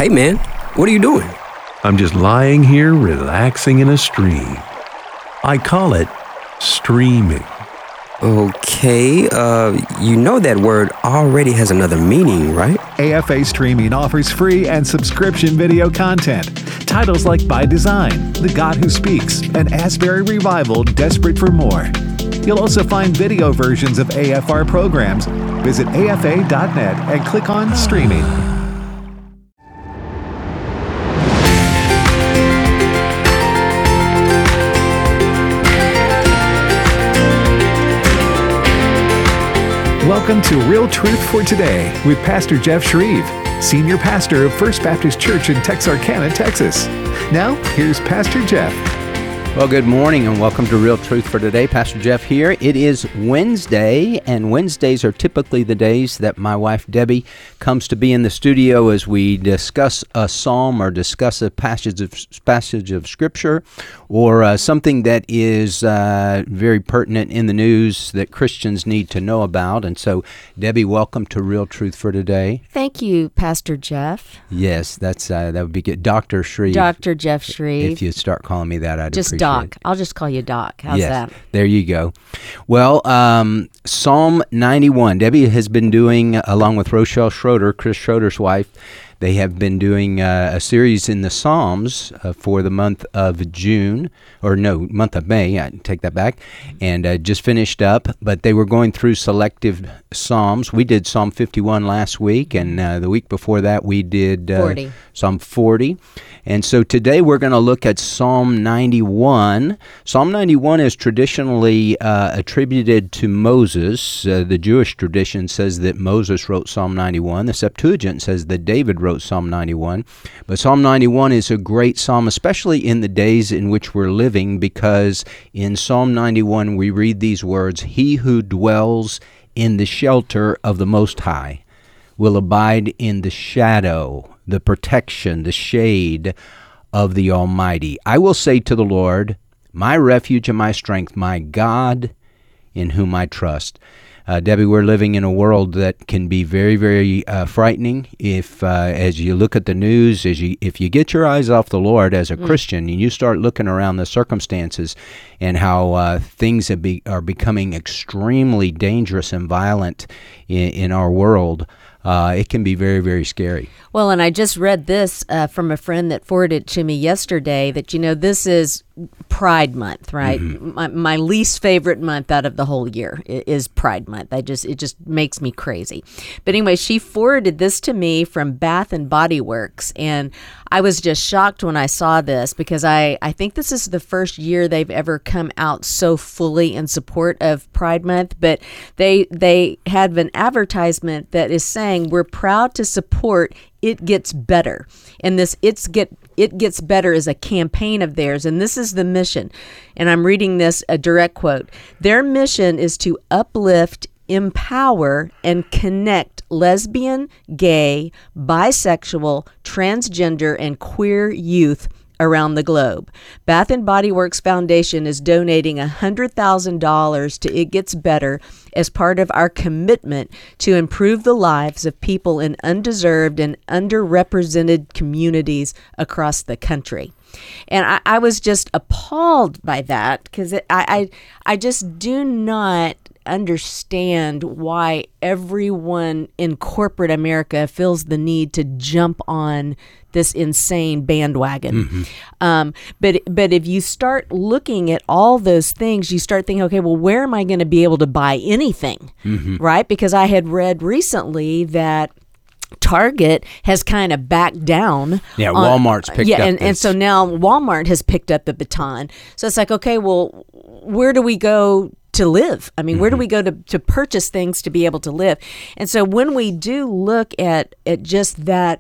Hey man, what are you doing? I'm just lying here relaxing in a stream. I call it streaming. Okay, you know that word already has another meaning, right? AFA Streaming offers free and subscription video content. Titles like By Design, The God Who Speaks, and Asbury Revival, Desperate for More. You'll also find video versions of AFR programs. Visit afa.net and click on Streaming. Welcome to Real Truth for Today with Pastor Jeff Shreve, Senior Pastor of First Baptist Church in Texarkana, Texas. Now, here's Pastor Jeff. Well, good morning and welcome to Real Truth for Today. Pastor Jeff here. It is Wednesday, and Wednesdays are typically the days that my wife Debbie comes to be in the studio as we discuss a psalm or discuss a passage of Scripture or something that is very pertinent in the news that Christians need to know about. And so, Debbie, welcome to Real Truth for Today. Thank you, Pastor Jeff. Yes, that would be good. Dr. Shreve. Dr. Jeff Shreve. If you start calling me that, I'd just appreciate Doc. it. I'll just call you Doc. How's that? There you go. Well, Psalm 91. Debbie has been doing, along with Rochelle Schroeder, Chris Schroeder's wife, they have been doing a series in the Psalms for the month of June, or no, month of May, I take that back, and just finished up, but they were going through selective Psalms. We did Psalm 51 last week, and the week before that we did 40. Psalm 40. And so today we're going to look at Psalm 91. Psalm 91 is traditionally attributed to Moses. The Jewish tradition says that Moses wrote Psalm 91. The Septuagint says that David wrote Psalm 91. But Psalm 91 is a great psalm, especially in the days in which we're living, because in Psalm 91 we read these words, "He who dwells in the shelter of the Most High will abide in the shadow, the protection, the shade of the Almighty. I will say to the Lord, my refuge and my strength, my God in whom I trust." Debbie, we're living in a world that can be very, very frightening. If, as you look at the news, if you get your eyes off the Lord as a Christian and you start looking around the circumstances and how things are becoming extremely dangerous and violent in our world, it can be very, very scary. Well, and I just read this from a friend that forwarded it to me yesterday that, this is Pride Month, right? Mm-hmm. My least favorite month out of the whole year is Pride Month. It just makes me crazy. But anyway, she forwarded this to me from Bath and Body Works, and I was just shocked when I saw this because I think this is the first year they've ever come out so fully in support of Pride Month, but they had an advertisement that is saying, "We're proud to support It Gets Better." And this It Gets Better is a campaign of theirs, and this is the mission. And I'm reading this, a direct quote. "Their mission is to uplift, empower, and connect lesbian, gay, bisexual, transgender, and queer youth around the globe. Bath and Body Works Foundation is donating $100,000 to It Gets Better as part of our commitment to improve the lives of people in undeserved and underrepresented communities across the country." And I was just appalled by that because I just do not understand why everyone in corporate America feels the need to jump on this insane bandwagon. Mm-hmm. But if you start looking at all those things, you start thinking, okay, well, where am I going to be able to buy anything, right? Because I had read recently that Target has kind of backed down. Yeah, Walmart's picked up. And so now Walmart has picked up the baton. So it's like, okay, well, where do we go to live? I mean, where do we go to purchase things to be able to live? And so when we do look at just that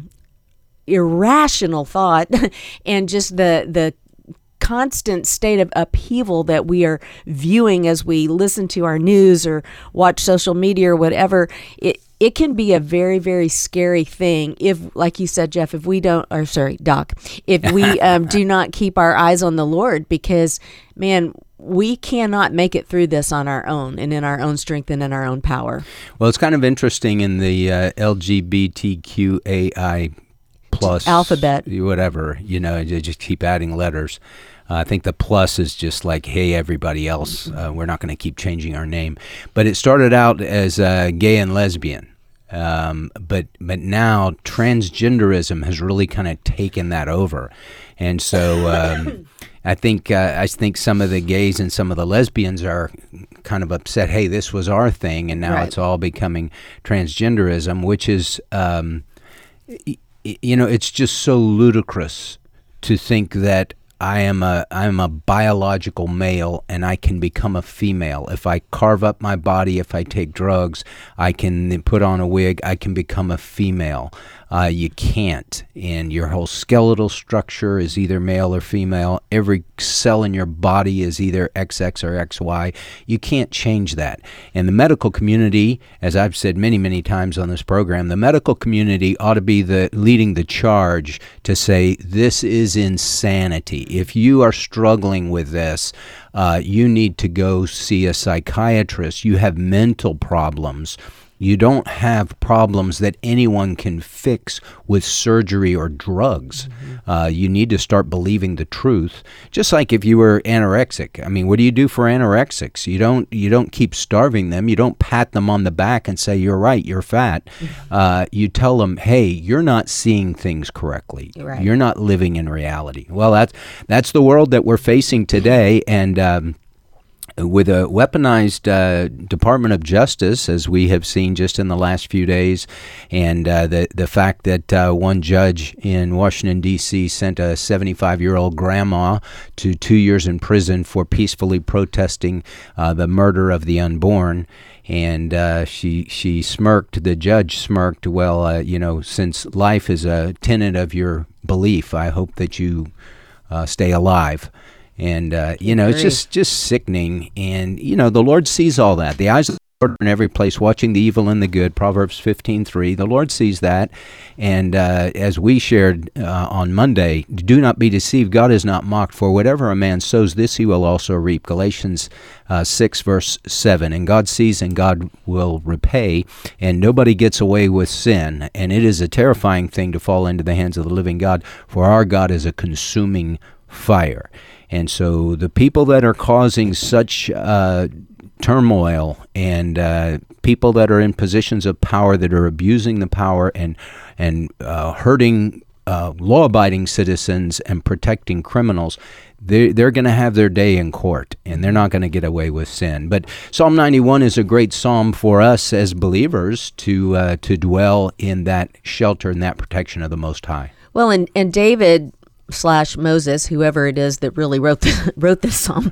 irrational thought and just the constant state of upheaval that we are viewing as we listen to our news or watch social media or whatever, it can be a very, very scary thing if, like you said, Jeff, if we don't, or sorry, Doc, if we do not keep our eyes on the Lord, because, man, we cannot make it through this on our own and in our own strength and in our own power. Well, it's kind of interesting in the LGBTQAI plus alphabet, whatever. You just keep adding letters. I think the plus is just like, hey, everybody else, we're not going to keep changing our name. But it started out as gay and lesbian. But now transgenderism has really kind of taken that over. And so I think some of the gays and some of the lesbians are kind of upset, hey, this was our thing, and now Right. it's all becoming transgenderism, which is, it's just so ludicrous to think that I'm a biological male and I can become a female. If I carve up my body, if I take drugs, I can then put on a wig, I can become a female. You can't. And your whole skeletal structure is either male or female. Every cell in your body is either XX or XY. You can't change that. And the medical community, as I've said many, many times on this program, the medical community ought to be leading the charge to say this is insanity. If you are struggling with this, you need to go see a psychiatrist. You have mental problems. You don't have problems that anyone can fix with surgery or drugs. You need to start believing the truth. Just like if you were anorexic. I mean, what do you do for anorexics? You don't keep starving them. You don't pat them on the back and say, you're right, you're fat. You tell them, hey, you're not seeing things correctly. Right. You're not living in reality. Well, that's the world that we're facing today. And with a weaponized Department of Justice, as we have seen just in the last few days, and the fact that one judge in Washington, D.C. sent a 75-year-old grandma to 2 years in prison for peacefully protesting the murder of the unborn. And she smirked, the judge smirked, well, since life is a tenet of your belief, I hope that you stay alive. And, it's just sickening. And, the Lord sees all that. The eyes of the Lord are in every place, watching the evil and the good, Proverbs 15:3. The Lord sees that. And as we shared on Monday, do not be deceived. God is not mocked. For whatever a man sows, this he will also reap. Galatians 6, verse 7. And God sees and God will repay. And nobody gets away with sin. And it is a terrifying thing to fall into the hands of the living God. For our God is a consuming fire. And so the people that are causing such turmoil and people that are in positions of power that are abusing the power and hurting law-abiding citizens and protecting criminals, they're going to have their day in court, and they're not going to get away with sin. But Psalm 91 is a great psalm for us as believers to dwell in that shelter and that protection of the Most High. Well, and David / Moses, whoever it is that really wrote this psalm,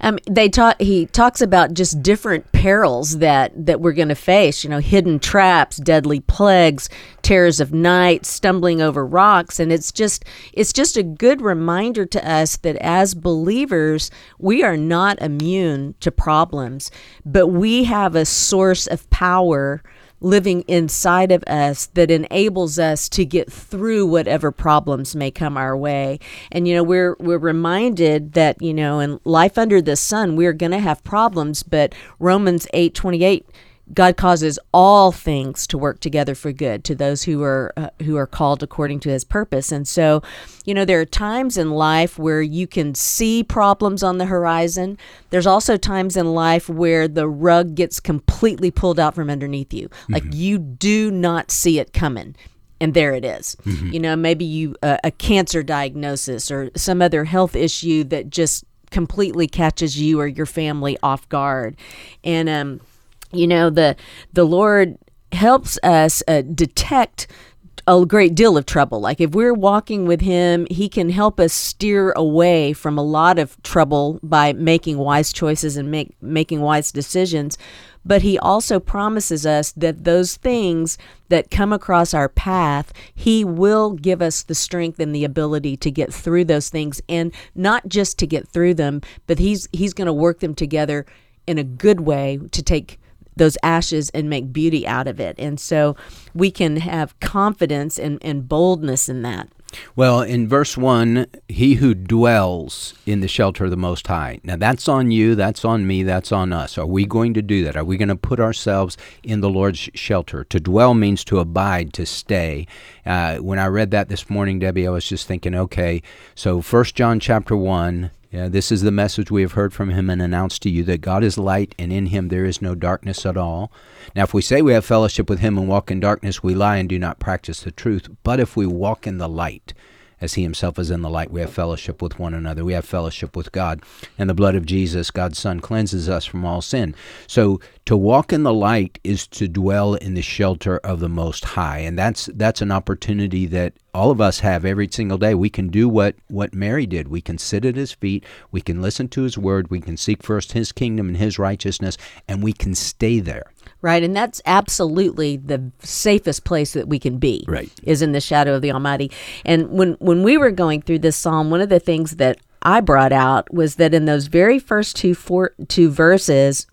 he talks about just different perils that we're going to face. Hidden traps, deadly plagues, terrors of night, stumbling over rocks, and it's just a good reminder to us that as believers, we are not immune to problems, but we have a source of power living inside of us that enables us to get through whatever problems may come our way. And, we're reminded that, in life under the sun, we're going to have problems, but Romans 8:28, God causes all things to work together for good to those who are called according to his purpose. And so, there are times in life where you can see problems on the horizon. There's also times in life where the rug gets completely pulled out from underneath you. Like you do not see it coming. And there it is. Maybe a cancer diagnosis or some other health issue that just completely catches you or your family off guard. And, the Lord helps us detect a great deal of trouble. Like if we're walking with him, he can help us steer away from a lot of trouble by making wise choices and making wise decisions. But he also promises us that those things that come across our path, he will give us the strength and the ability to get through those things, and not just to get through them, but he's going to work them together in a good way to take those ashes and make beauty out of it. And so we can have confidence and boldness in that. Well, in verse 1, he who dwells in the shelter of the Most High. Now, that's on you, that's on me, that's on us. Are we going to do that? Are we going to put ourselves in the Lord's shelter? To dwell means to abide, to stay. When I read that this morning, Debbie, I was just thinking, okay, so 1 John chapter 1, this is the message we have heard from him and announced to you, that God is light, and in him there is no darkness at all. Now, if we say we have fellowship with him and walk in darkness, we lie and do not practice the truth. But if we walk in the light, as he himself is in the light, we have fellowship with one another. We have fellowship with God. And the blood of Jesus, God's Son, cleanses us from all sin. So to walk in the light is to dwell in the shelter of the Most High. And that's an opportunity that all of us have every single day. We can do what Mary did. We can sit at his feet. We can listen to his word. We can seek first his kingdom and his righteousness, and we can stay there. Right, and that's absolutely the safest place that we can be, right, is in the shadow of the Almighty. And when we were going through this psalm, one of the things that I brought out was that in those very first two verses,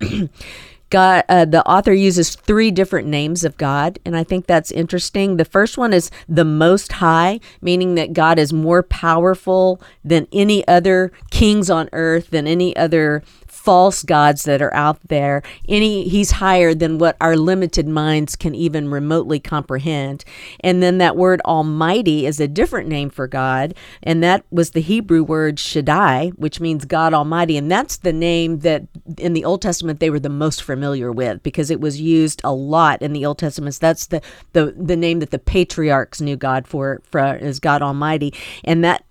God, the author uses 3 different names of God, and I think that's interesting. The first one is the Most High, meaning that God is more powerful than any other kings on earth, than any other false gods that are out there. He's higher than what our limited minds can even remotely comprehend. And then that word Almighty is a different name for God, and that was the Hebrew word Shaddai, which means God Almighty. And that's the name that in the Old Testament they were the most familiar with, because it was used a lot in the Old Testament. That's the name that the patriarchs knew God for is God Almighty. And that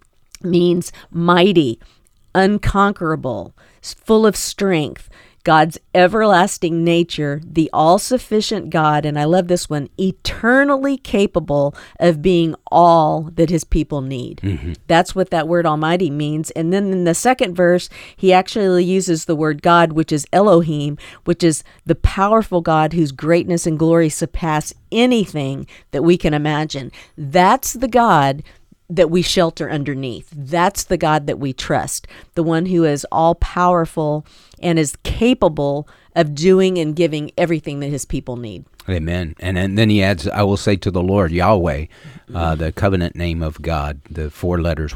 means mighty, unconquerable, full of strength, God's everlasting nature, the all-sufficient God, and I love this one, eternally capable of being all that his people need. Mm-hmm. That's what that word Almighty means. And then in the second verse, he actually uses the word God, which is Elohim, which is the powerful God whose greatness and glory surpass anything that we can imagine. That's the God that we shelter underneath. That's the God that we trust, the one who is all-powerful and is capable of doing and giving everything that his people need. Amen. And then he adds, I will say to the Lord, Yahweh, the covenant name of God, the 4 letters,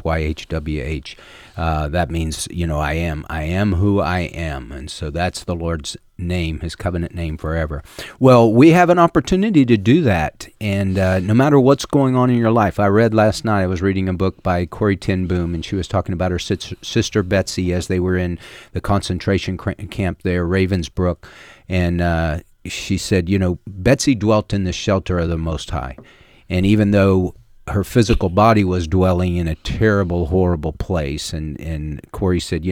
YHWH. That means, I am who I am. And so that's the Lord's name, his covenant name forever. Well, we have an opportunity to do that. And no matter what's going on in your life, I read last night, I was reading a book by Corrie ten Boom, and she was talking about her sister Betsy as they were in the concentration camp there, Ravensbrück. And she said, Betsy dwelt in the shelter of the Most High. And even though her physical body was dwelling in a terrible, horrible place, and Corey said,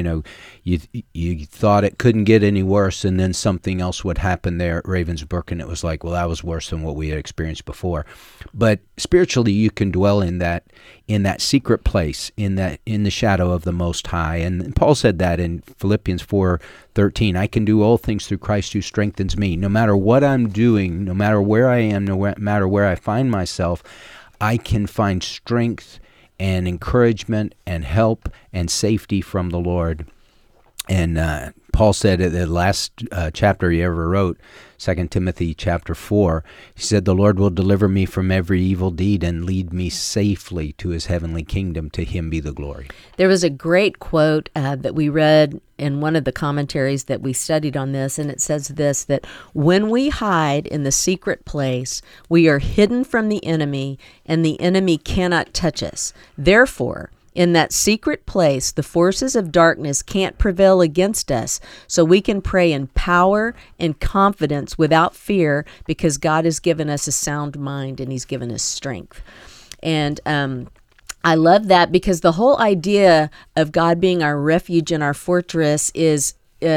you thought it couldn't get any worse, and then something else would happen there at Ravensbrück, and it was like, well, that was worse than what we had experienced before. But spiritually, you can dwell in that secret place, in the shadow of the Most High. And Paul said that in Philippians 4:13, I can do all things through Christ who strengthens me. No matter what I'm doing, no matter where I am, no matter where I find myself, I can find strength and encouragement and help and safety from the Lord. And Paul said in the last chapter he ever wrote, 2 Timothy chapter 4, he said, the Lord will deliver me from every evil deed and lead me safely to his heavenly kingdom. To him be the glory. There was a great quote that we read in one of the commentaries that we studied on this, and it says this, that when we hide in the secret place, we are hidden from the enemy, and the enemy cannot touch us. Therefore, in that secret place, the forces of darkness can't prevail against us, so we can pray in power and confidence without fear, because God has given us a sound mind and he's given us strength. And I love that, because the whole idea of God being our refuge and our fortress is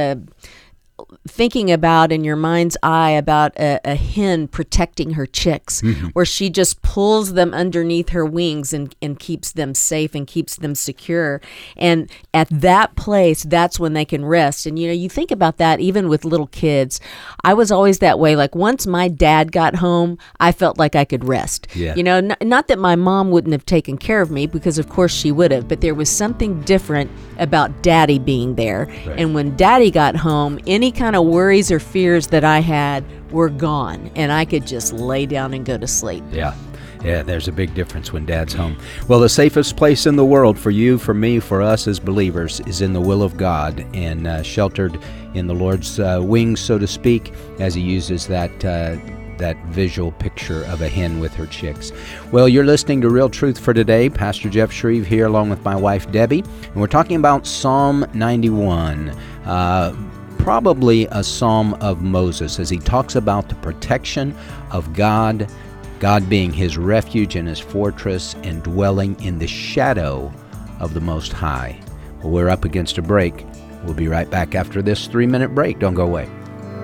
thinking about in your mind's eye about a hen protecting her chicks, mm-hmm. where she just pulls them underneath her wings and keeps them safe and keeps them secure. And at that place, that's when they can rest. And, you think about that even with little kids. I was always that way. Like once my dad got home, I felt like I could rest. Yeah. Not that my mom wouldn't have taken care of me, because of course she would have, but there was something different about daddy being there. Right. And when daddy got home, any kind of worries or fears that I had were gone, and I could just lay down and go to sleep. Yeah. Yeah, there's a big difference when Dad's home. Well, the safest place in the world for you, for me, for us as believers is in the will of God, and sheltered in the Lord's wings, so to speak, as He uses that visual picture of a hen with her chicks. Well, you're listening to Real Truth for Today. Pastor Jeff Shreve here along with my wife Debbie, and we're talking about Psalm 91. Probably a psalm of Moses, as he talks about the protection of God being his refuge and his fortress, and dwelling in the shadow of the Most High. Well, we're up against a break. We'll be right back after this 3-minute break. Don't go away.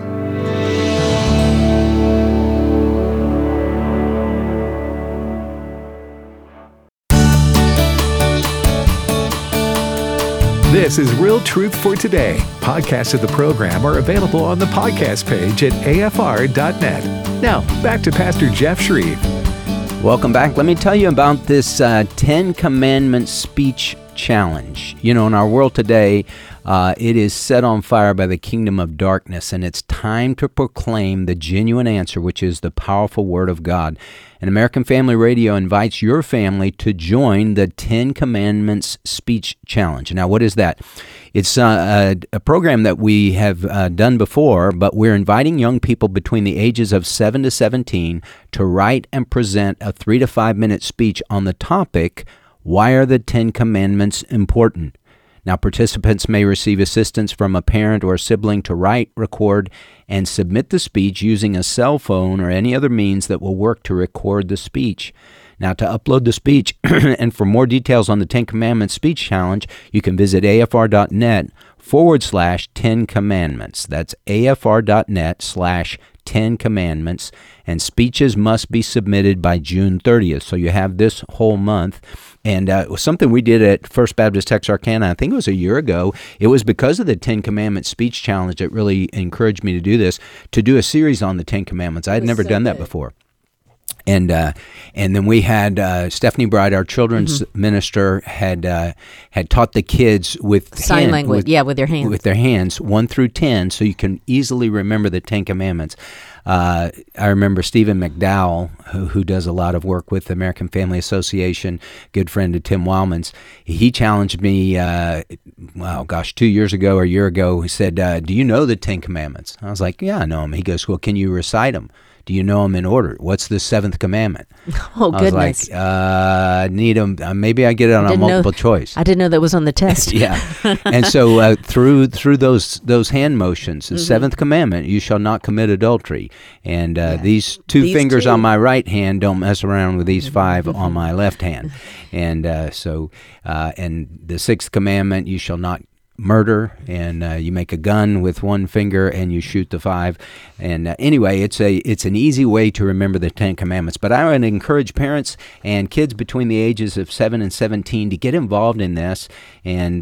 This is Real Truth for Today. Podcasts of the program are available on the podcast page at afr.net. Now, back to Pastor Jeff Shreve. Welcome back. Let me tell you about this 10 Commandments speech challenge. You know, in our world today, it is set on fire by the kingdom of darkness, and it's time to proclaim the genuine answer, which is the powerful Word of God. And American Family Radio invites your family to join the 10 Commandments Speech Challenge. Now, what is that? It's a program that we have done before, but we're inviting young people between the ages of 7 to 17 to write and present a 3 to 5 minute speech on the topic, why are the 10 Commandments important? Now, participants may receive assistance from a parent or a sibling to write, record, and submit the speech using a cell phone or any other means that will work to record the speech. Now, to upload the speech and for more details on the 10 Commandments Speech Challenge, you can visit afr.net/10 Commandments. That's afr.net/10 Commandments, and speeches must be submitted by June 30th. So you have this whole month. And it was something we did at First Baptist Texarkana, I think it was a year ago. It was because of the 10 Commandments Speech Challenge that really encouraged me to do this, to do a series on the 10 Commandments. I had never done that before. And then we had Stephanie Bright, our children's minister, had taught the kids with sign language, with their hands. With their hands, 1 through 10, so you can easily remember the 10 Commandments. I remember Stephen McDowell, who does a lot of work with the American Family Association, good friend of Tim Wildman's. He challenged me, 2 years ago or a year ago. He said, do you know the 10 Commandments? I was like, yeah, I know them. He goes, well, can you recite them? Do you know them in order? What's the 7th commandment? Oh, goodness. I was like, need them. Maybe I get it on a multiple choice. I didn't know that was on the test. Yeah. And so through those hand motions, the 7th commandment, you shall not commit adultery. And these two fingers on my right hand don't mess around with these 5 on my left hand. And and the 6th commandment, you shall not murder, and you make a gun with 1 finger and you shoot the 5. And anyway, it's an easy way to remember the 10 Commandments. But I would encourage parents and kids between the ages of 7 and 17 to get involved in this. And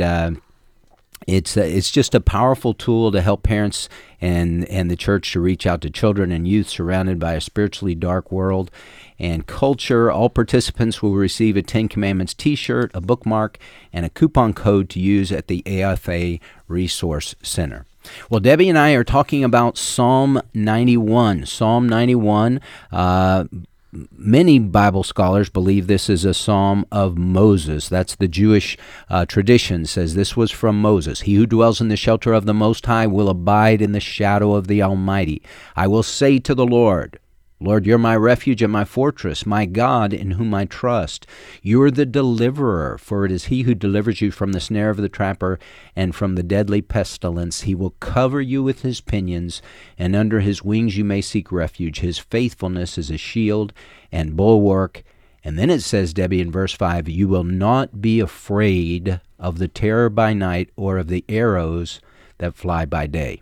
it's just a powerful tool to help parents and the church to reach out to children and youth surrounded by a spiritually dark world and culture. All participants will receive a 10 Commandments t-shirt, a bookmark, and a coupon code to use at the AFA Resource Center. Well, Debbie and I are talking about Psalm 91. Psalm 91, many Bible scholars believe this is a psalm of Moses. That's the Jewish tradition, says this was from Moses. He who dwells in the shelter of the Most High will abide in the shadow of the Almighty. I will say to the Lord, Lord, you're my refuge and my fortress, my God in whom I trust. You are the deliverer, for it is he who delivers you from the snare of the trapper and from the deadly pestilence. He will cover you with his pinions, and under his wings you may seek refuge. His faithfulness is a shield and bulwark. And then it says, Debbie, in verse 5, you will not be afraid of the terror by night or of the arrows that fly by day.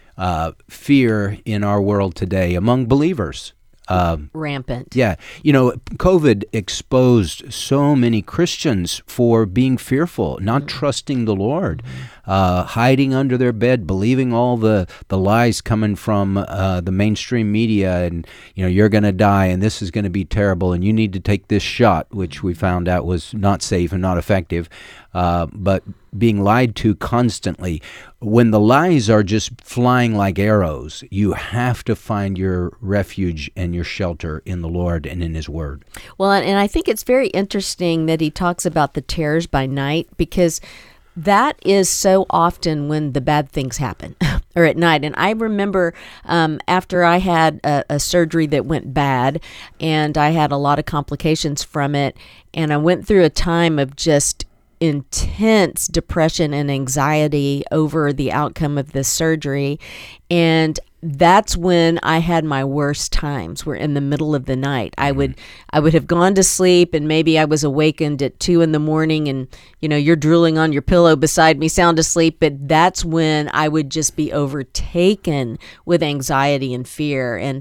Fear in our world today among believers. Rampant. Yeah. You know, COVID exposed so many Christians for being fearful, not trusting the Lord, hiding under their bed, believing all the lies coming from the mainstream media, and, you know, you're going to die and this is going to be terrible and you need to take this shot, which we found out was not safe and not effective. But being lied to constantly. When the lies are just flying like arrows, you have to find your refuge and your shelter in the Lord and in His Word. Well, and I think it's very interesting that he talks about the terrors by night, because that is so often when the bad things happen, or at night. And I remember after I had a surgery that went bad, and I had a lot of complications from it, and I went through a time of just intense depression and anxiety over the outcome of this surgery. And that's when I had my worst times, were in the middle of the night. I would have gone to sleep, and maybe I was awakened at 2 a.m, and you're drooling on your pillow beside me, sound asleep. But that's when I would just be overtaken with anxiety and fear. And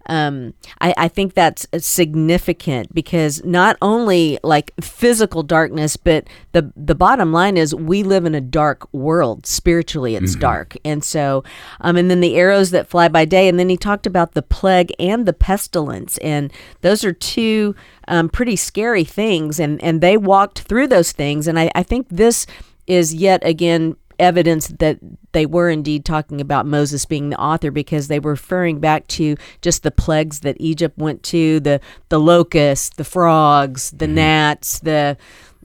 I think that's significant, because not only like physical darkness, but the bottom line is we live in a dark world. Spiritually, it's dark. And so, and then the arrows that fly by day. And then he talked about the plague and the pestilence. And those are two pretty scary things. And they walked through those things. And I think this is yet again evidence that they were indeed talking about Moses being the author, because they were referring back to just the plagues that Egypt went to, the locusts, the frogs, the gnats, the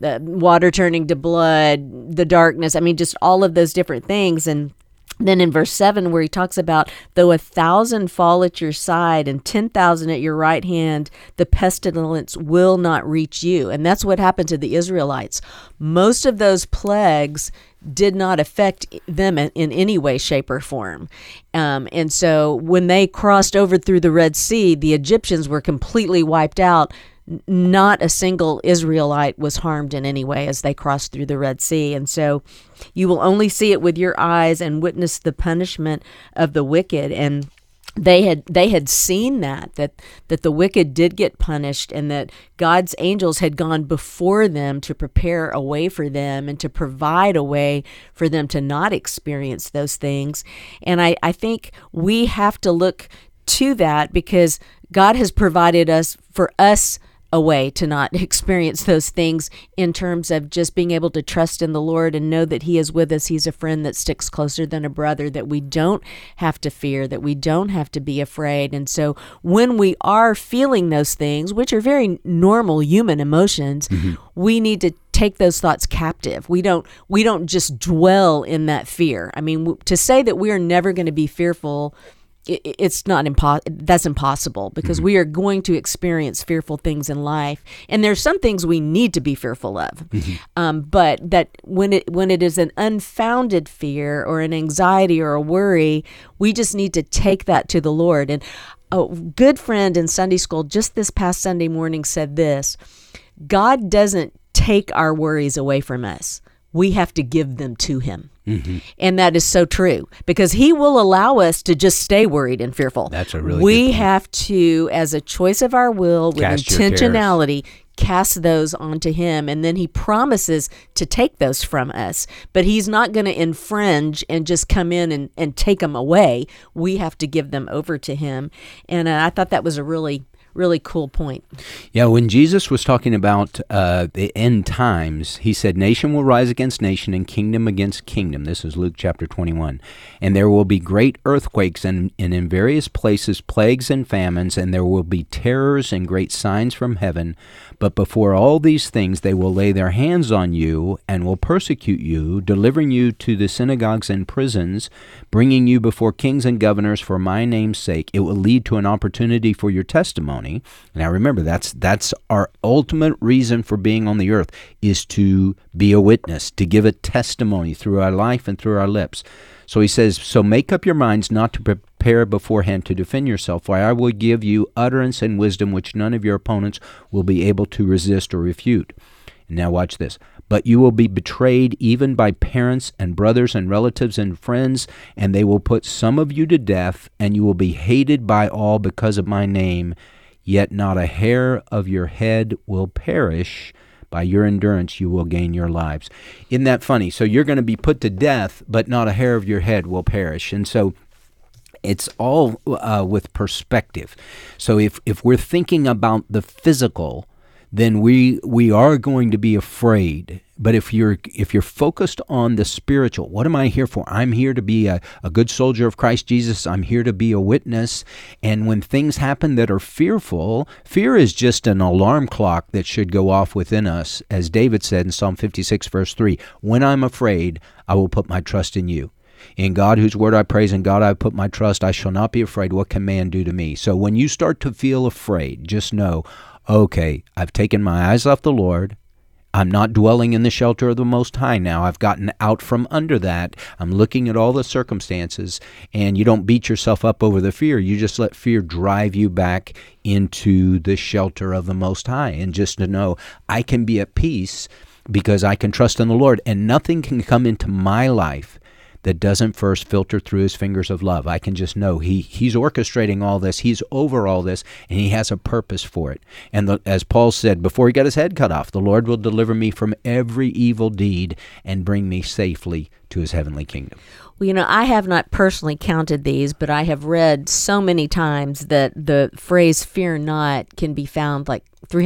water turning to blood, the darkness. I mean, just all of those different things. And then in verse 7, where he talks about, though 1,000 fall at your side and 10,000 at your right hand, the pestilence will not reach you. And that's what happened to the Israelites. Most of those plagues did not affect them in any way, shape, or form. And so when they crossed over through the Red Sea, the Egyptians were completely wiped out. Not a single Israelite was harmed in any way as they crossed through the Red Sea. And so you will only see it with your eyes and witness the punishment of the wicked. And they had seen that the wicked did get punished, and that God's angels had gone before them to prepare a way for them and to provide a way for them to not experience those things. And I think we have to look to that, because God has provided for us a way to not experience those things, in terms of just being able to trust in the Lord and know that He is with us. He's a friend that sticks closer than a brother, that we don't have to fear, that we don't have to be afraid. And so when we are feeling those things, which are very normal human emotions, we need to take those thoughts captive. We don't just dwell in that fear. I mean, to say that we are never going to be fearful, it's not that's impossible, because we are going to experience fearful things in life, and there's some things we need to be fearful of. But that when it is an unfounded fear or an anxiety or a worry, we just need to take that to the Lord. And a good friend in Sunday school just this past Sunday morning said this: God doesn't take our worries away from us. We have to give them to Him. And that is so true, because He will allow us to just stay worried and fearful. That's a really We good point. have to, as a choice of our will, with Cast your intentionality, cast those onto Him. And then He promises to take those from us. But He's not going to infringe and just come in and take them away. We have to give them over to Him. And I thought that was a really cool point. Yeah, when Jesus was talking about the end times, He said, nation will rise against nation and kingdom against kingdom. This is Luke chapter 21. And there will be great earthquakes and in various places plagues and famines, and there will be terrors and great signs from heaven. But before all these things, they will lay their hands on you and will persecute you, delivering you to the synagogues and prisons, bringing you before kings and governors for my name's sake. It will lead to an opportunity for your testimony. Now remember, that's our ultimate reason for being on the earth, is to be a witness, to give a testimony through our life and through our lips. So he says, so make up your minds not to prepare beforehand to defend yourself, for I will give you utterance and wisdom which none of your opponents will be able to resist or refute. And now watch this. But you will be betrayed even by parents and brothers and relatives and friends, and they will put some of you to death, and you will be hated by all because of my name. Yet not a hair of your head will perish. By your endurance you will gain your lives. Isn't that funny? So you're going to be put to death, but not a hair of your head will perish. And so it's all with perspective. So if we're thinking about the physical, then we are going to be afraid. But if you're focused on the spiritual, what am I here for? I'm here to be a good soldier of Christ Jesus. I'm here to be a witness. And when things happen that are fearful, fear is just an alarm clock that should go off within us. As David said in Psalm 56, verse 3, when I'm afraid, I will put my trust in you. In God, whose word I praise, in God I put my trust, I shall not be afraid. What can man do to me? So when you start to feel afraid, just know, okay, I've taken my eyes off the Lord. I'm not dwelling in the shelter of the Most High now. I've gotten out from under that. I'm looking at all the circumstances, and you don't beat yourself up over the fear. You just let fear drive you back into the shelter of the Most High. And just to know, I can be at peace because I can trust in the Lord, and nothing can come into my life that doesn't first filter through his fingers of love. I can just know he's orchestrating all this. He's over all this, and he has a purpose for it. And as Paul said, before he got his head cut off, the Lord will deliver me from every evil deed and bring me safely to his heavenly kingdom. Well, I have not personally counted these, but I have read so many times that the phrase fear not can be found like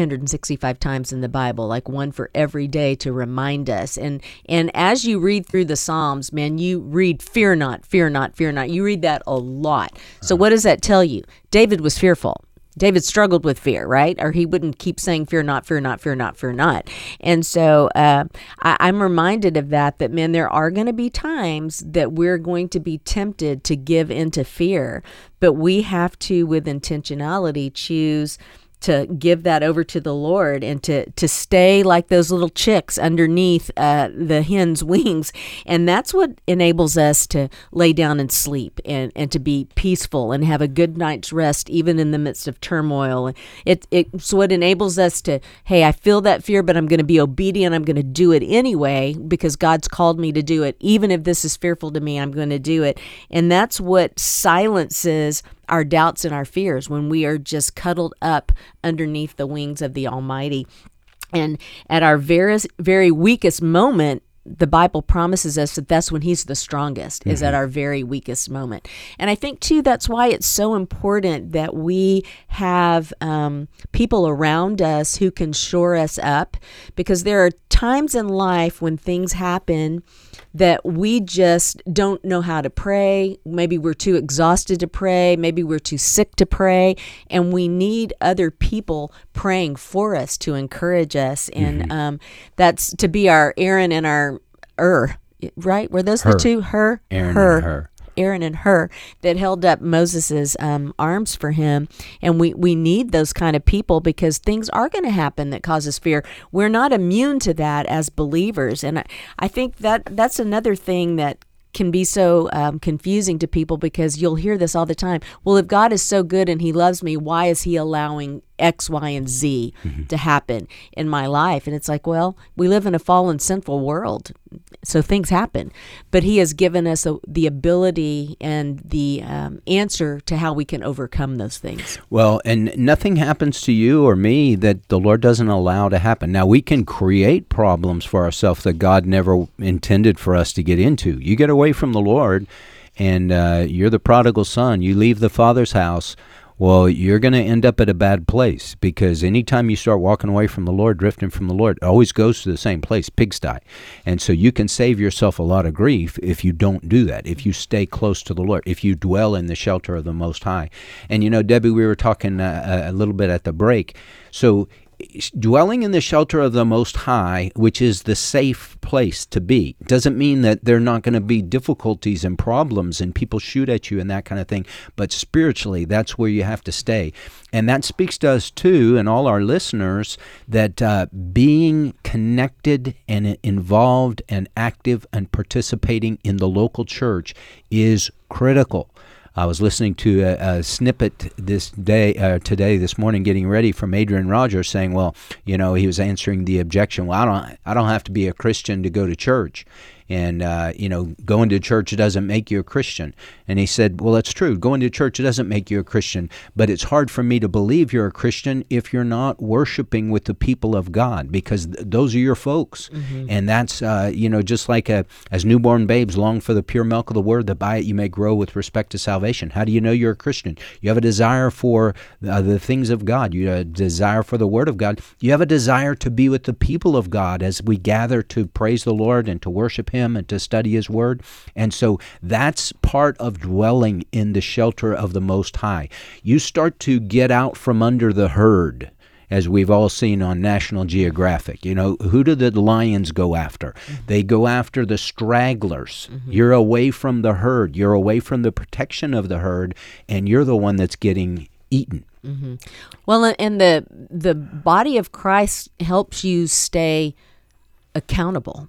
365 times in the Bible, like one for every day to remind us. And as you read through the Psalms, man, you read fear not, fear not, fear not. You read that a lot. So what does that tell you? David was fearful. David struggled with fear, right? Or he wouldn't keep saying, fear not, fear not, fear not, fear not. And so I'm reminded of that, man, there are going to be times that we're going to be tempted to give into fear, but we have to, with intentionality, choose to give that over to the Lord and to stay like those little chicks underneath the hen's wings. And that's what enables us to lay down and sleep and to be peaceful and have a good night's rest, even in the midst of turmoil. It's what enables us to, hey, I feel that fear, but I'm going to be obedient. I'm going to do it anyway because God's called me to do it. Even if this is fearful to me, I'm going to do it. And that's what silences our doubts and our fears when we are just cuddled up underneath the wings of the Almighty. And at our very weakest moment, the Bible promises us that that's when he's the strongest, is at our very weakest moment. And I think, too, that's why it's so important that we have people around us who can shore us up, because there are times in life when things happen that we just don't know how to pray. Maybe we're too exhausted to pray. Maybe we're too sick to pray. And we need other people praying for us to encourage us. And that's to be our Aaron and our right? Were those the two? Aaron and Hur that held up Moses's arms for him. And we need those kind of people because things are going to happen that causes fear. We're not immune to that as believers. And I think that's another thing that can be so confusing to people, because you'll hear this all the time. Well, if God is so good and he loves me, why is he allowing X, Y, and Z to happen in my life? And it's like, well, we live in a fallen, sinful world, so things happen. But he has given us the ability and the answer to how we can overcome those things. Well, and nothing happens to you or me that the Lord doesn't allow to happen. Now, we can create problems for ourselves that God never intended for us to get into. You get away from the Lord, and you're the prodigal son. You leave the father's house. Well, you're going to end up at a bad place, because anytime you start walking away from the Lord, drifting from the Lord, it always goes to the same place, pigsty. And so you can save yourself a lot of grief if you don't do that, if you stay close to the Lord, if you dwell in the shelter of the Most High. And, Debbie, we were talking a little bit at the break. So dwelling in the shelter of the Most High, which is the safe place to be, doesn't mean that there are not going to be difficulties and problems and people shoot at you and that kind of thing. But spiritually, that's where you have to stay. And that speaks to us, too, and all our listeners, that being connected and involved and active and participating in the local church is critical. I was listening to a snippet this morning, getting ready, from Adrian Rogers saying, well, he was answering the objection, well, I don't have to be a Christian to go to church. And, going to church doesn't make you a Christian. And he said, well, that's true. Going to church doesn't make you a Christian, but it's hard for me to believe you're a Christian if you're not worshiping with the people of God, because those are your folks. And that's, just like as newborn babes long for the pure milk of the word, that by it you may grow with respect to salvation. How do you know you're a Christian? You have a desire for the things of God. You have a desire for the word of God. You have a desire to be with the people of God as we gather to praise the Lord and to worship him and to study his word. And so that's part of dwelling in the shelter of the Most High. You start to get out from under the herd, as we've all seen on National Geographic. Who do the lions go after? They go after the stragglers. You're away from the herd. You're away from the protection of the herd, and you're the one that's getting eaten. Well, and the body of Christ helps you stay accountable.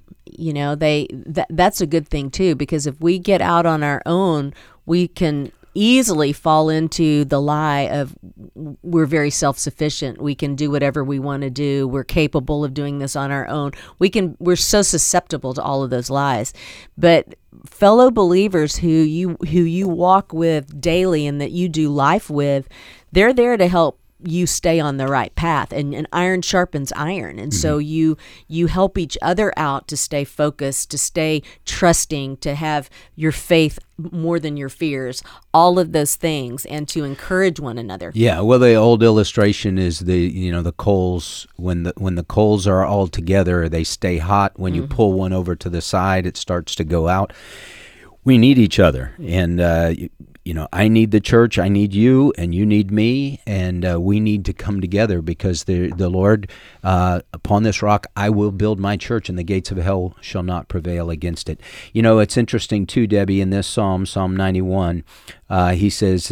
That's a good thing too, because if we get out on our own, we can easily fall into the lie of we're very self-sufficient. We can do whatever we want to do. We're capable of doing this on our own. We're so susceptible to all of those lies. But fellow believers who you walk with daily and that you do life with, they're there to help you stay on the right path, and iron sharpens iron. And so you help each other out to stay focused, to stay trusting, to have your faith more than your fears, all of those things, and to encourage one another. Yeah, well, the old illustration is the coals. When the coals are all together, they stay hot. When you pull one over to the side, it starts to go out. We need each other, and I need the church, I need you, and you need me, and we need to come together, because the Lord, upon this rock I will build my church, and the gates of hell shall not prevail against it. It's interesting too, Debbie, in this Psalm 91, he says,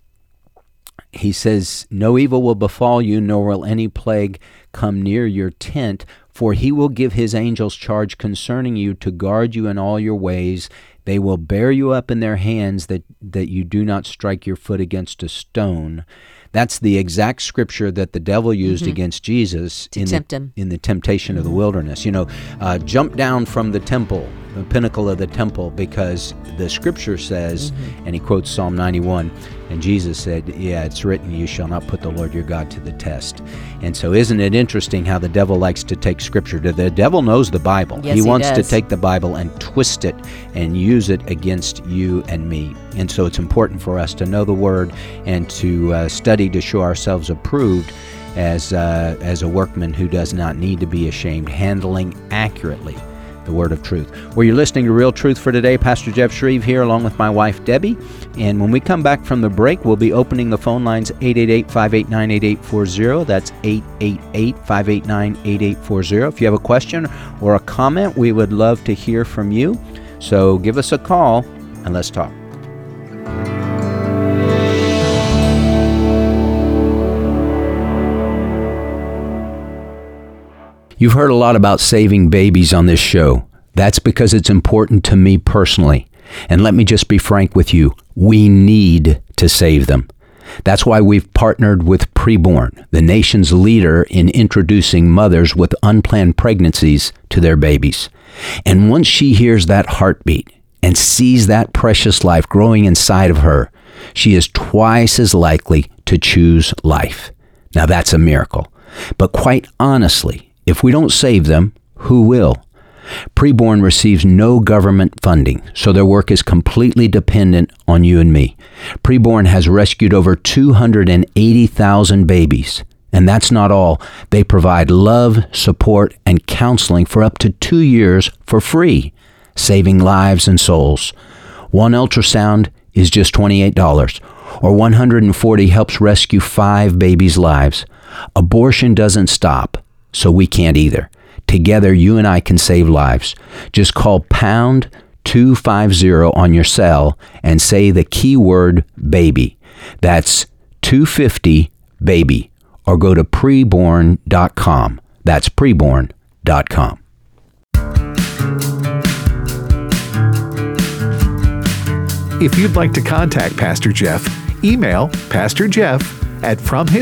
no evil will befall you, nor will any plague come near your tent, for he will give his angels charge concerning you to guard you in all your ways. They will bear you up in their hands, that you do not strike your foot against a stone. That's the exact scripture that the devil used against Jesus to tempt him in the temptation of the wilderness. Jump down from the temple, the pinnacle of the temple, because the scripture says, and he quotes Psalm 91, and Jesus said, yeah, it's written, you shall not put the Lord your God to the test. And so isn't it interesting how the devil likes to take scripture? The devil knows the Bible. Yes, he wants does. to take the Bible and twist it and use it against you and me. And so it's important for us to know the Word and to study to show ourselves approved as a workman who does not need to be ashamed, handling accurately the word of truth. Well, you're listening to Real Truth for Today. Pastor Jeff Shreve here along with my wife, Debbie. And when we come back from the break, we'll be opening the phone lines 888-589-8840. That's 888-589-8840. If you have a question or a comment, we would love to hear from you. So give us a call and let's talk. You've heard a lot about saving babies on this show. That's because it's important to me personally. And let me just be frank with you. We need to save them. That's why we've partnered with Preborn, the nation's leader in introducing mothers with unplanned pregnancies to their babies. And once she hears that heartbeat and sees that precious life growing inside of her, she is twice as likely to choose life. Now that's a miracle. But quite honestly, if we don't save them, who will? Preborn receives no government funding, so their work is completely dependent on you and me. Preborn has rescued over 280,000 babies. And that's not all. They provide love, support, and counseling for up to 2 years for free, saving lives and souls. One ultrasound is just $28, or 140 helps rescue 5 babies' lives. Abortion doesn't stop. So we can't either. Together, you and I can save lives. Just call pound 250 on your cell and say the keyword baby. That's 250 baby. Or go to preborn.com. That's preborn.com. If you'd like to contact Pastor Jeff, email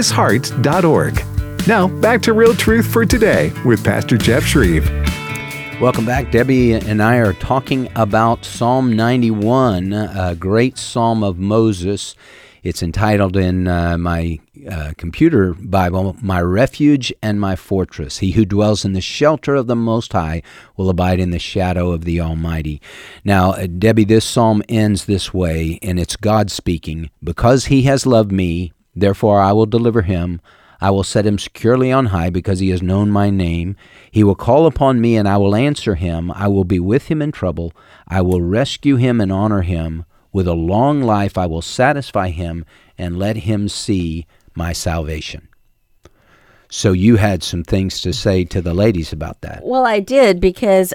pastorjeff@fromhisheart.org. Now, back to Real Truth for Today with Pastor Jeff Shreve. Welcome back. Debbie and I are talking about Psalm 91, a great psalm of Moses. It's entitled in my computer Bible, "My Refuge and My Fortress. He who dwells in the shelter of the Most High will abide in the shadow of the Almighty." Now, Debbie, this psalm ends this way, and it's God speaking. "Because he has loved me, therefore I will deliver him. I will set him securely on high because he has known my name. He will call upon me, and I will answer him. I will be with him in trouble. I will rescue him and honor him. With a long life I will satisfy him and let him see my salvation." So you had some things to say to the ladies about that. Well, I did, because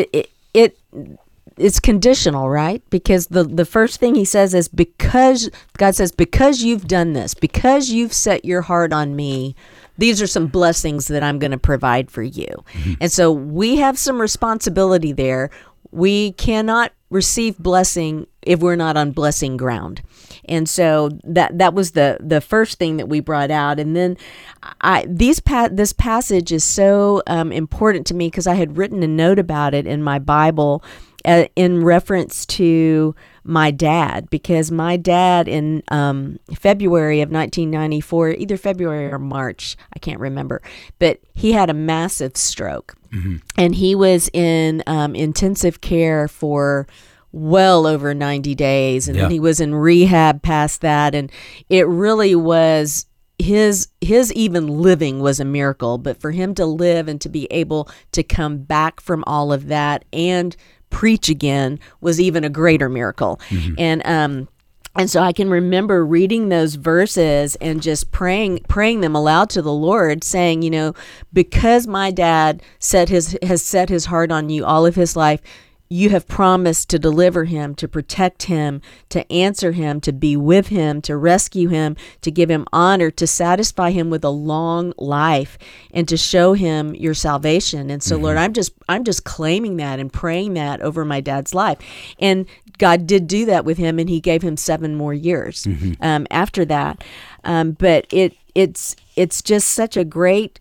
it's conditional, right? Because the first thing he says is, because God says, because you've done this, because you've set your heart on me, these are some blessings that I'm going to provide for you. Mm-hmm. And so we have some responsibility there. We cannot receive blessing if we're not on blessing ground. And so that was the first thing that we brought out. And then this passage is so important to me, because I had written a note about it in my Bible in reference to my dad, because my dad in February of 1994, either February or March, I can't remember, but he had a massive stroke. Mm-hmm. And he was in intensive care for well over 90 days, and then he was in rehab past that, and it really was his even living was a miracle. But for him to live and to be able to come back from all of that and preach again was even a greater miracle. Mm-hmm. And so I can remember reading those verses and just praying them aloud to the Lord, saying, because my dad has set his heart on you all of his life, you have promised to deliver him, to protect him, to answer him, to be with him, to rescue him, to give him honor, to satisfy him with a long life, and to show him your salvation. And so, mm-hmm. Lord, I'm just claiming that and praying that over my dad's life. And God did do that with him, and he gave him 7 more years after that. But it's just such a great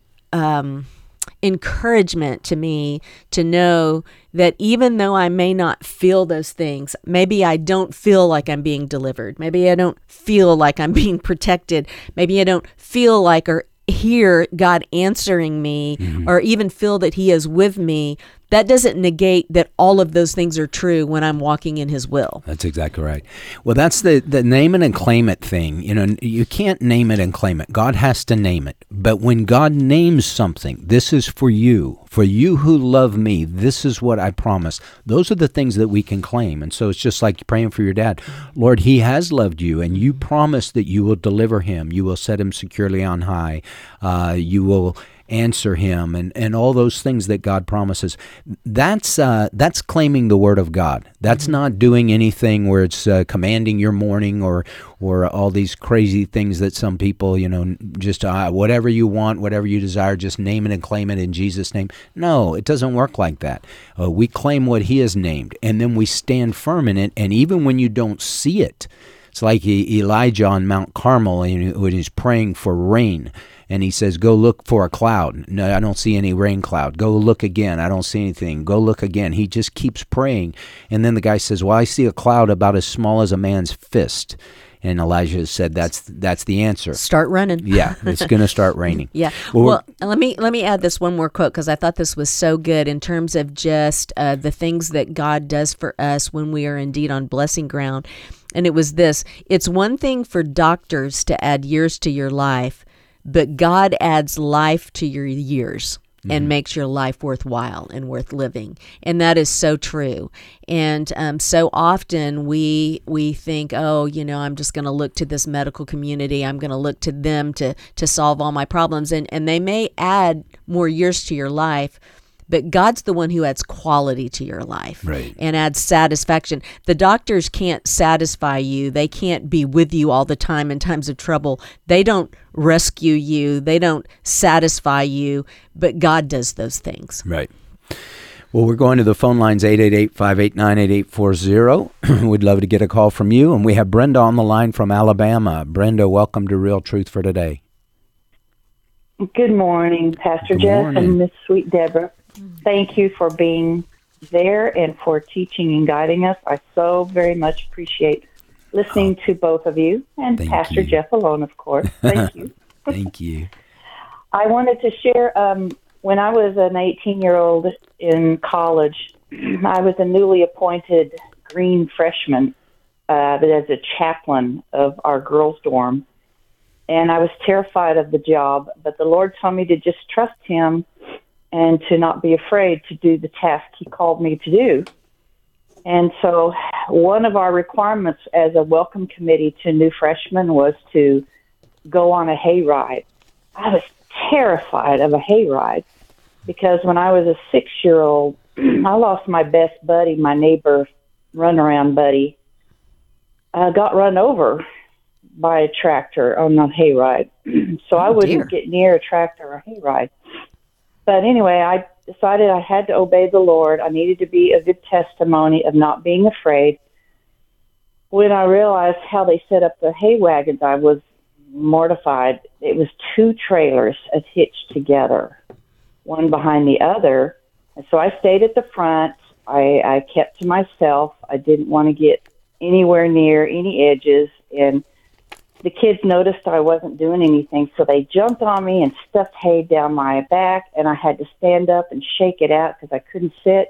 encouragement to me to know that even though I may not feel those things, maybe I don't feel like I'm being delivered, maybe I don't feel like I'm being protected, maybe I don't feel like or hear God answering me, mm-hmm. or even feel that he is with me, that doesn't negate that all of those things are true when I'm walking in his will. That's exactly right. Well, that's the name it and claim it thing. You can't name it and claim it. God has to name it. But when God names something, this is for you who love me, this is what I promise. Those are the things that we can claim. And so it's just like praying for your dad. Lord, he has loved you, and you promise that you will deliver him. You will set him securely on high. You will answer him, and all those things that God promises. That's claiming the word of God. That's mm-hmm. not doing anything where it's commanding your morning or all these crazy things that some people, just whatever you want, whatever you desire, just name it and claim it in Jesus' name. No, it doesn't work like that. We claim what he has named, and then we stand firm in it, and even when you don't see it, it's like Elijah on Mount Carmel when he's praying for rain. And he says, go look for a cloud. No, I don't see any rain cloud. Go look again. I don't see anything. Go look again. He just keeps praying. And then the guy says, well, I see a cloud about as small as a man's fist. And Elijah said, that's the answer. Start running. Yeah, it's going to start raining. Yeah. Well, let me add this one more quote, because I thought this was so good in terms of just the things that God does for us when we are indeed on blessing ground. And it was this: it's one thing for doctors to add years to your life, but God adds life to your years and makes your life worthwhile and worth living. And that is so true. And so often we think, I'm just going to look to this medical community. I'm going to look to them to solve all my problems. And they may add more years to your life, but God's the one who adds quality to your life, right, and adds satisfaction. The doctors can't satisfy you. They can't be with you all the time in times of trouble. They don't rescue you. They don't satisfy you, but God does those things. Right. Well, we're going to the phone lines, 888-589-8840. We'd love to get a call from you. And we have Brenda on the line from Alabama. Brenda, welcome to Real Truth for Today. Good morning, Pastor Jeff and Miss Sweet Deborah. thank you for being there and for teaching and guiding us. I so very much appreciate listening to both of you and Thank Pastor you. Jeff alone, of course. Thank you. Thank you. I wanted to share when I was an 18-year-old in college, I was a newly appointed green freshman as a chaplain of our girls' dorm. And I was terrified of the job, but the Lord told me to just trust Him and to not be afraid to do the task He called me to do. And so one of our requirements as a welcome committee to new freshmen was to go on a hayride. I was terrified of a hayride because when I was a 6-year-old, I lost my best buddy, my neighbor, runaround buddy. I got run over by a tractor on a hayride. So I wouldn't get near a tractor or a hayride. But anyway, I decided I had to obey the Lord. I needed to be a good testimony of not being afraid. When I realized how they set up the hay wagons, I was mortified. It was 2 trailers hitched together, one behind the other. And so I stayed at the front. I kept to myself. I didn't want to get anywhere near any edges. And the kids noticed I wasn't doing anything, so they jumped on me and stuffed hay down my back, and I had to stand up and shake it out because I couldn't sit.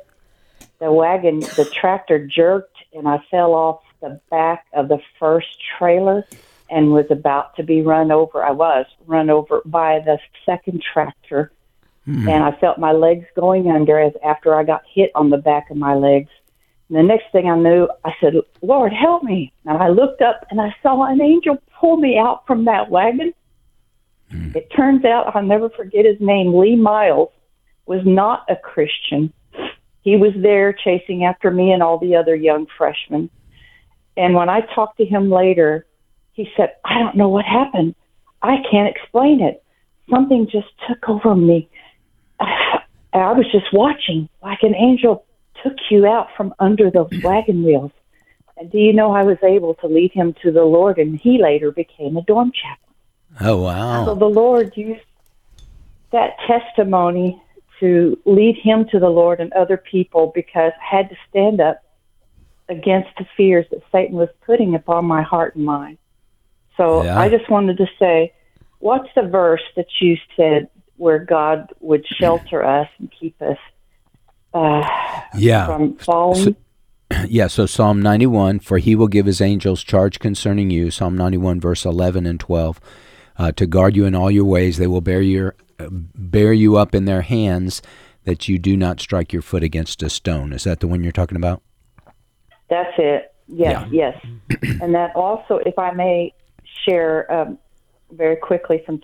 The tractor jerked, and I fell off the back of the first trailer and was about to be run over. I was run over by the second tractor, and I felt my legs going under after I got hit on the back of my legs. And the next thing I knew, I said, Lord, help me. And I looked up and I saw an angel pull me out from that wagon. It turns out, I'll never forget his name, Lee Miles, was not a Christian. He was there chasing after me and all the other young freshmen. And when I talked to him later, he said, I don't know what happened. I can't explain it. Something just took over me. I was just watching like an angel took you out from under those wagon wheels. And do you know I was able to lead him to the Lord, and he later became a dorm chaplain. Oh, wow. So the Lord used that testimony to lead him to the Lord and other people because I had to stand up against the fears that Satan was putting upon my heart and mind. So I just wanted to say, what's the verse that you said where God would shelter us and keep us from falling? So Psalm 91, for he will give his angels charge concerning you, Psalm 91, verse 11 and 12, to guard you in all your ways. They will bear you up in their hands, that you do not strike your foot against a stone. Is that the one you're talking about? That's it. Yes. And that also, if I may share very quickly from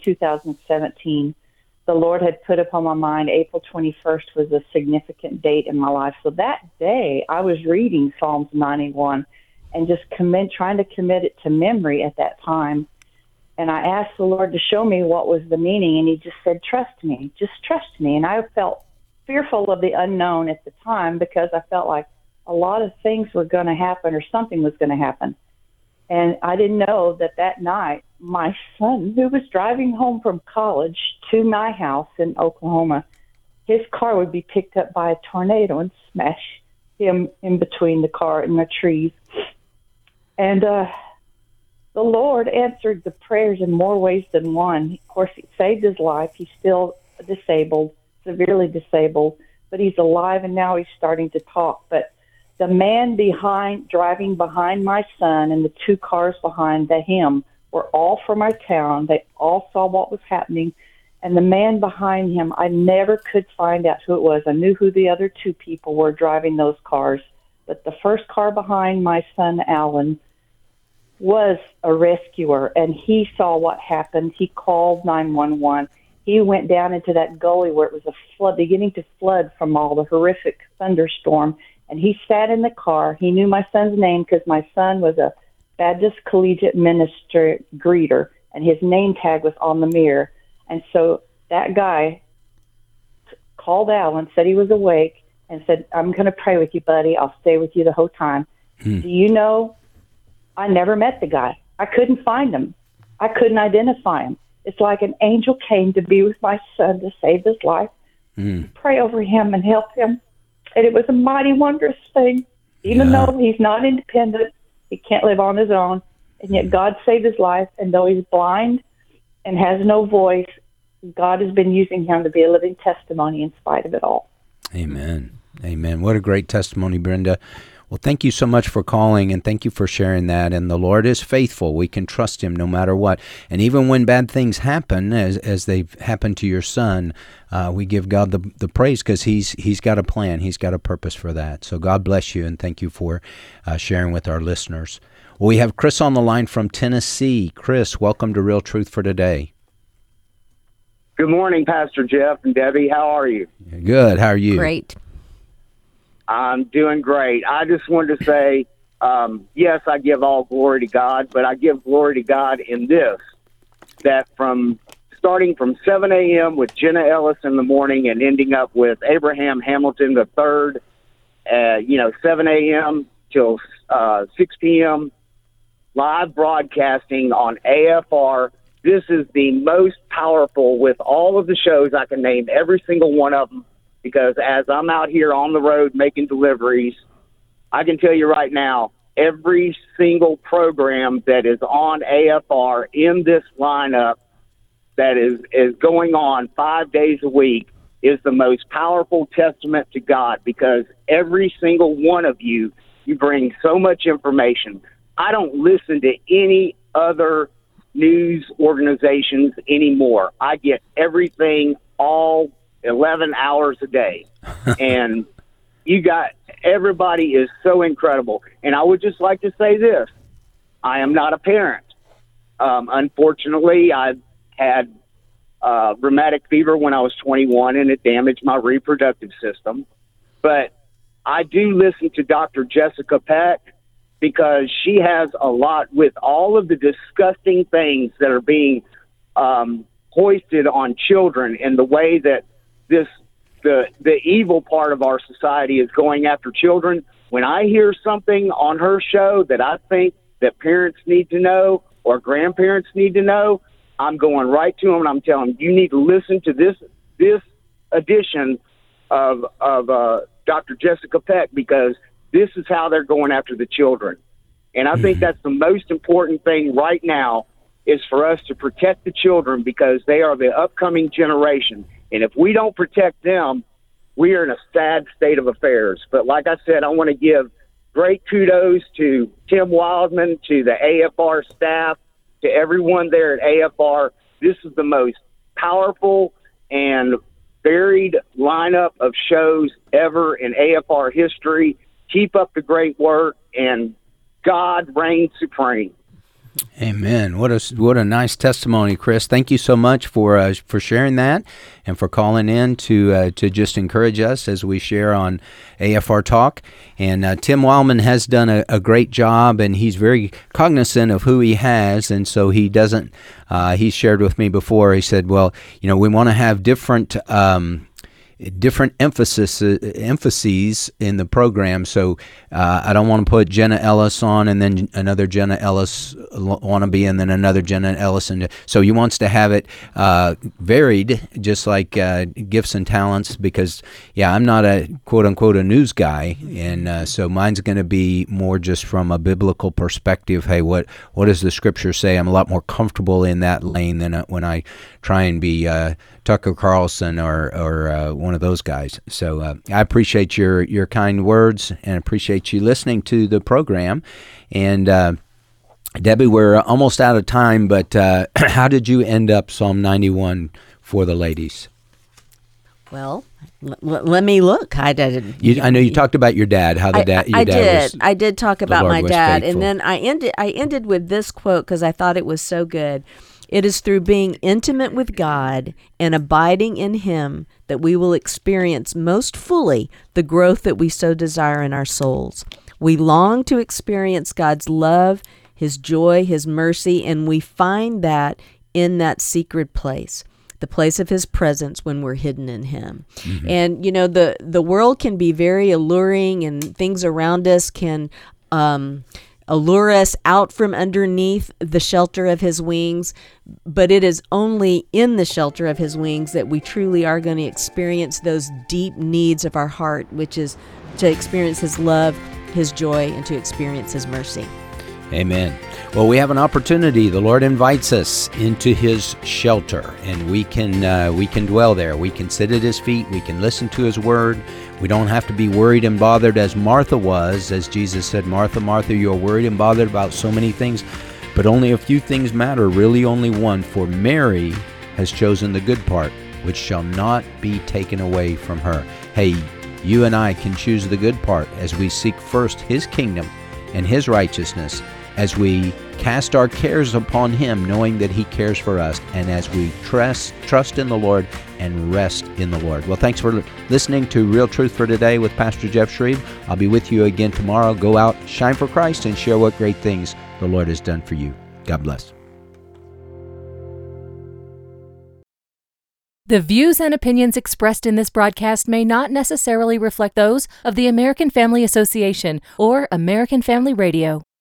2017, the Lord had put upon my mind April 21st was a significant date in my life. So that day, I was reading Psalms 91 and just trying to commit it to memory at that time. And I asked the Lord to show me what was the meaning, and He just said, trust me, just trust me. And I felt fearful of the unknown at the time because I felt like a lot of things were going to happen or something was going to happen. And I didn't know that night, my son, who was driving home from college to my house in Oklahoma, his car would be picked up by a tornado and smash him in between the car and the trees. And the Lord answered the prayers in more ways than one. Of course, He saved his life. He's still disabled, severely disabled, but he's alive, and now he's starting to talk. But the man driving behind my son and the 2 cars behind him were all from our town. They all saw what was happening. And the man behind him, I never could find out who it was. I knew who the other 2 people were driving those cars. But the first car behind my son, Alan, was a rescuer, and he saw what happened. He called 911. He went down into that gully where it was beginning to flood from all the horrific thunderstorm. And he sat in the car. He knew my son's name because my son was a Baptist Collegiate Minister greeter, and his name tag was on the mirror. And so that guy called Alan, said he was awake, and said, I'm going to pray with you, buddy. I'll stay with you the whole time. Do you know, I never met the guy. I couldn't find him. I couldn't identify him. It's like an angel came to be with my son to save his life. pray over him and help him. And it was a mighty wondrous thing. Even though he's not independent, he can't live on his own, and yet God saved his life. And though he's blind and has no voice, God has been using him to be a living testimony in spite of it all. Amen. Amen. What a great testimony, Brenda. Well, thank you so much for calling, and thank you for sharing that. And the Lord is faithful. We can trust him no matter what. And even when bad things happen, as they've happened to your son, we give God the praise, because he's got a plan. He's got a purpose for that. So God bless you, and thank you for sharing with our listeners. Well, we have Chris on the line from Tennessee. Chris, welcome to Real Truth for Today. Good morning, Pastor Jeff and Debbie. How are you? Good. How are you? Great. I'm doing great. I just wanted to say, yes, I give all glory to God, but I give glory to God in this, that starting from 7 a.m. with Jenna Ellis in the morning and ending up with Abraham Hamilton III, 7 a.m. till 6 p.m., live broadcasting on AFR. This is the most powerful with all of the shows. I can name every single one of them, because as I'm out here on the road making deliveries, I can tell you right now, every single program that is on AFR in this lineup that is going on 5 days a week is the most powerful testament to God, because every single one of you bring so much information. I don't listen to any other news organizations anymore. I get everything all 11 hours a day. And everybody is so incredible. And I would just like to say this. I am not a parent. Unfortunately, I had rheumatic fever when I was 21, and it damaged my reproductive system. But I do listen to Dr. Jessica Peck, because she has a lot with all of the disgusting things that are being hoisted on children, and the way that the evil part of our society is going after children. When I hear something on her show that I think that parents need to know or grandparents need to know, I'm going right to them and I'm telling them, you need to listen to this edition of Dr. Jessica Peck, because this is how they're going after the children. And I think that's the most important thing right now, is for us to protect the children, because they are the upcoming generation. And if we don't protect them, we are in a sad state of affairs. But like I said, I want to give great kudos to Tim Wildman, to the AFR staff, to everyone there at AFR. This is the most powerful and varied lineup of shows ever in AFR history. Keep up the great work, and God reigns supreme. Amen. What a nice testimony, Chris. Thank you so much for sharing that, and for calling in to just encourage us as we share on AFR Talk. And Tim Wildman has done a great job, and he's very cognizant of who he has, and so he doesn't. He shared with me before. He said, "Well, we want to have different emphases in the program. So I don't want to put Jenna Ellis on and then another Jenna Ellis wannabe and then another Jenna Ellis. And so he wants to have it varied, just like gifts and talents, because, I'm not a quote-unquote a news guy. And so mine's going to be more just from a biblical perspective. Hey, what does the Scripture say? I'm a lot more comfortable in that lane than when I try and be Tucker Carlson or one of those guys. So I appreciate your kind words and appreciate you listening to the program. And Debbie, we're almost out of time, but how did you end up Psalm 91 for the ladies? Well, let me look. I know you talked about your dad. How the dad? I did talk about my dad, and then I ended with this quote because I thought it was so good. It is through being intimate with God and abiding in Him that we will experience most fully the growth that we so desire in our souls. We long to experience God's love, His joy, His mercy, and we find that in that secret place, the place of His presence when we're hidden in Him. Mm-hmm. And, the world can be very alluring, and things around us can allure us out from underneath the shelter of his wings, but it is only in the shelter of his wings that we truly are going to experience those deep needs of our heart, which is to experience his love, his joy, and to experience his mercy. Amen. Well, we have an opportunity. The Lord invites us into his shelter, and we can dwell there. We can sit at his feet. We can listen to his word. We don't have to be worried and bothered as Martha was, as Jesus said, Martha, Martha, you're worried and bothered about so many things, but only a few things matter, really only one. For Mary has chosen the good part, which shall not be taken away from her. Hey, you and I can choose the good part as we seek first his kingdom and his righteousness, as we cast our cares upon him, knowing that he cares for us, and as we trust in the Lord and rest in the Lord. Well, thanks for listening to Real Truth for Today with Pastor Jeff Shreve. I'll be with you again tomorrow. Go out, shine for Christ, and share what great things the Lord has done for you. God bless. The views and opinions expressed in this broadcast may not necessarily reflect those of the American Family Association or American Family Radio.